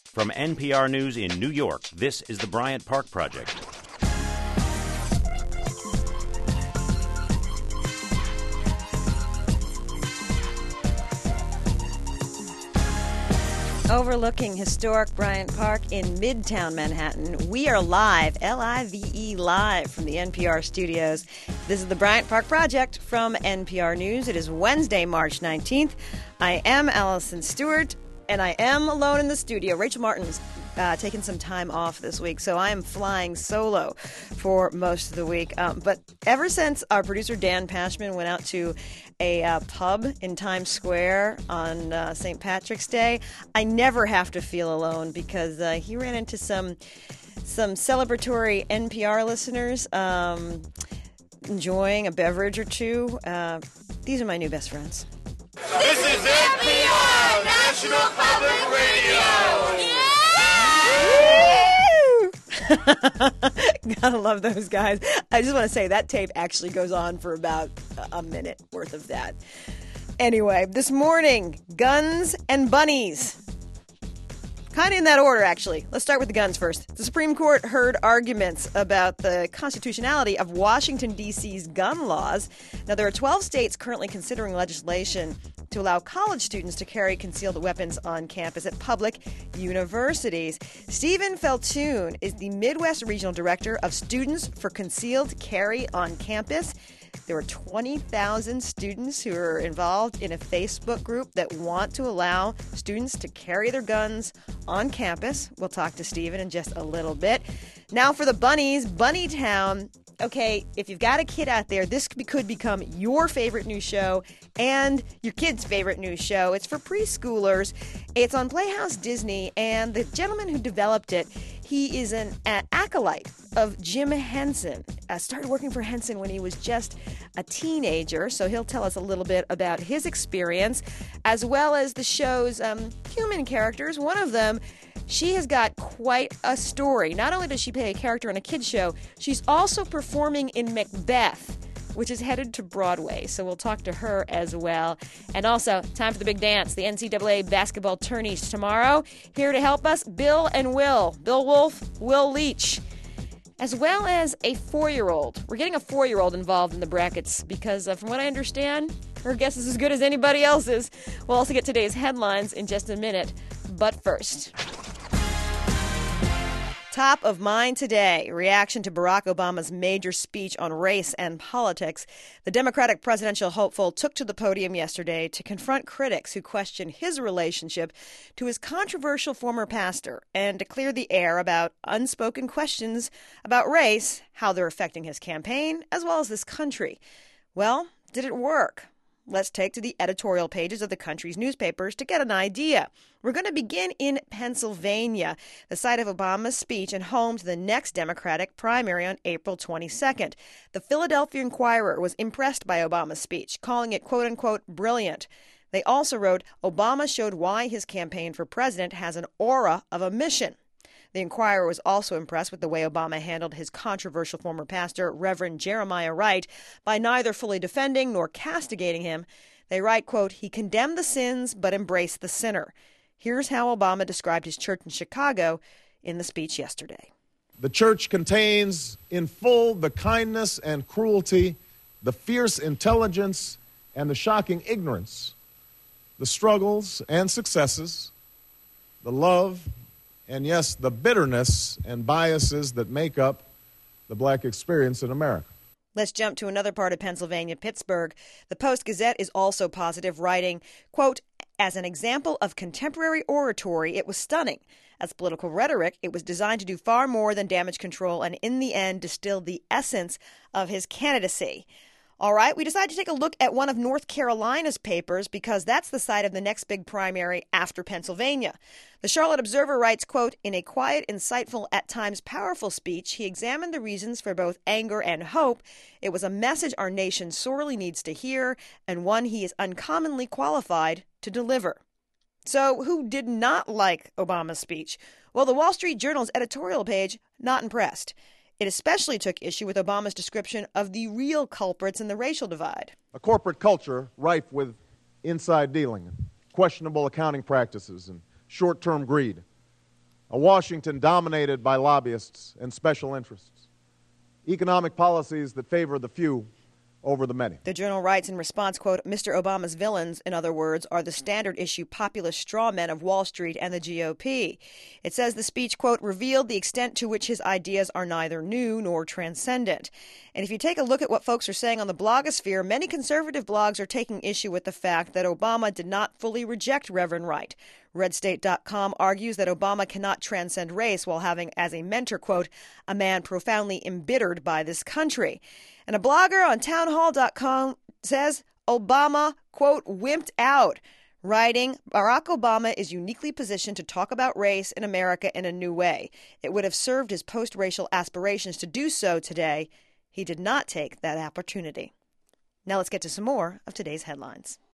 From NPR News in New York, this is the Bryant Park Project. Overlooking historic Bryant Park in Midtown Manhattan, we are live, L-I-V-E, live from the NPR studios. This is the Bryant Park Project from NPR News. It is Wednesday, March 19th. I am Allison Stewart, and I am alone in the studio. Rachel Martin's taking some time off this week, so I am flying solo for most of the week. But ever since our producer Dan Pashman went out to a pub in Times Square on St. Patrick's Day, I never have to feel alone because he ran into some celebratory NPR listeners enjoying a beverage or two. These are my new best friends. This is NPR, National Public Radio! Gotta love those guys. I just want to say that tape actually goes on for about a minute worth of that. Anyway, this morning, guns and bunnies. Kind of in that order, actually. Let's start with the guns first. The Supreme Court heard arguments about the constitutionality of Washington, D.C.'s gun laws. Now, there are 12 states currently considering legislation to allow college students to carry concealed weapons on campus at public universities. Stephen Feltoon is the Midwest Regional Director of Students for Concealed Carry on Campus. There were 20,000 students who are involved in a Facebook group that want to allow students to carry their guns on campus. We'll talk to Stephen in just a little bit. Now for the bunnies, Bunnytown. Okay, if you've got a kid out there, this could become your favorite new show and your kid's favorite new show. It's for preschoolers. It's on Playhouse Disney, and the gentleman who developed it, he is an acolyte of Jim Henson. Started working for Henson when he was just a teenager, so he'll tell us a little bit about his experience, as well as the show's human characters. One of them, she has got quite a story. Not only does she play a character on a kid's show, she's also performing in Macbeth, which is headed to Broadway. So we'll talk to her as well. And also, time for the big dance. The NCAA basketball tourneys tomorrow. Here to help us, Bill and Will. Bill Wolf, Will Leach. As well as a 4-year-old. We're getting a 4-year-old involved in the brackets because, from what I understand, her guess is as good as anybody else's. We'll also get today's headlines in just a minute. But first, top of mind today, reaction to Barack Obama's major speech on race and politics. The Democratic presidential hopeful took to the podium yesterday to confront critics who question his relationship to his controversial former pastor and to clear the air about unspoken questions about race, how they're affecting his campaign, as well as this country. Well, did it work? Let's take to the editorial pages of the country's newspapers to get an idea. We're going to begin in Pennsylvania, the site of Obama's speech and home to the next Democratic primary on April 22nd. The Philadelphia Inquirer was impressed by Obama's speech, calling it, quote-unquote, brilliant. They also wrote, Obama showed why his campaign for president has an aura of a mission. The Inquirer was also impressed with the way Obama handled his controversial former pastor, Reverend Jeremiah Wright, by neither fully defending nor castigating him. They write, quote, he condemned the sins but embraced the sinner. Here's how Obama described his church in Chicago in the speech yesterday. The church contains in full the kindness and cruelty, the fierce intelligence and the shocking ignorance, the struggles and successes, the love and, yes, the bitterness and biases that make up the black experience in America. Let's jump to another part of Pennsylvania, Pittsburgh. The Post-Gazette is also positive, writing, quote, as an example of contemporary oratory, it was stunning. As political rhetoric, it was designed to do far more than damage control and, in the end, distilled the essence of his candidacy. All right, we decided to take a look at one of North Carolina's papers because that's the site of the next big primary after Pennsylvania. The Charlotte Observer writes, quote, in a quiet, insightful, at times powerful speech, he examined the reasons for both anger and hope. It was a message our nation sorely needs to hear and one he is uncommonly qualified to deliver. So who did not like Obama's speech? Well, the Wall Street Journal's editorial page, not impressed. It especially took issue with Obama's description of the real culprits in the racial divide. A corporate culture rife with inside dealing, questionable accounting practices, and short-term greed. a Washington dominated by lobbyists and special interests, economic policies that favor the few over the many. The Journal writes in response, quote, Mr. Obama's villains, in other words, are the standard issue populist straw men of Wall Street and the GOP. It says the speech, quote, revealed the extent to which his ideas are neither new nor transcendent. And if you take a look at what folks are saying on the blogosphere, many conservative blogs are taking issue with the fact that Obama did not fully reject Reverend Wright. RedState.com argues that Obama cannot transcend race while having as a mentor, quote, a man profoundly embittered by this country. And a blogger on townhall.com says Obama, quote, wimped out, writing, Barack Obama is uniquely positioned to talk about race in America in a new way. It would have served his post-racial aspirations to do so today. He did not take that opportunity. Now let's get to some more of today's headlines.